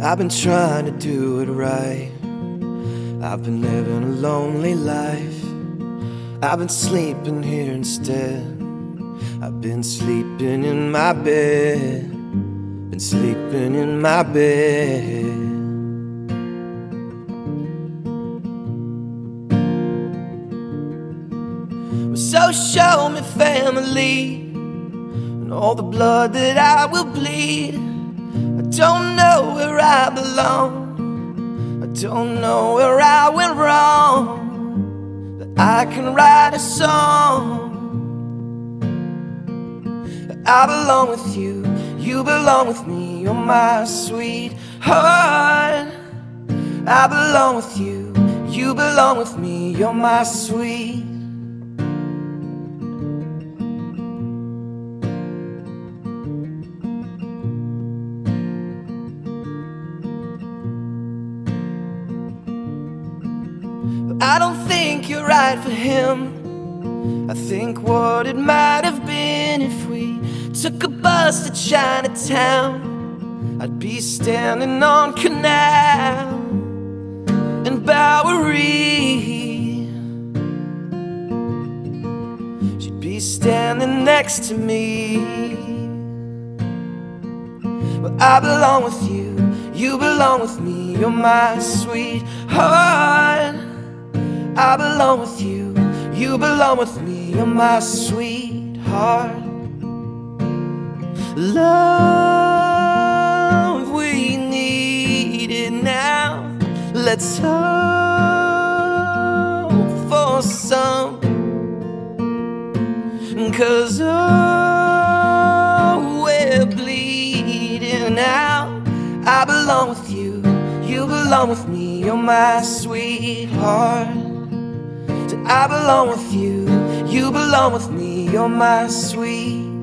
I've been trying to do it right. I've been living a lonely life. I've been sleeping here instead. I've been sleeping in my bed. Been sleeping in my bed. So show me family and all the blood that I will bleed. I don't know where I belong. I don't know where I went wrong. But I can write a song. I belong with you, you belong with me. You're my sweetheart. I belong with you, you belong with me. You're my sweet. I don't think you're right for him. I think what it might have been if we took a bus to Chinatown. I'd be standing on Canal and Bowery. She'd be standing next to me. Well, I belong with you, you belong with me. You're my sweetheart. I belong with you, you belong with me. You're my sweetheart. Love, we need it now. Let's hope for some. 'Cause oh, we're bleeding out. I belong with you, you belong with me. You're my sweetheart. I belong with you, you belong with me. You're my sweet.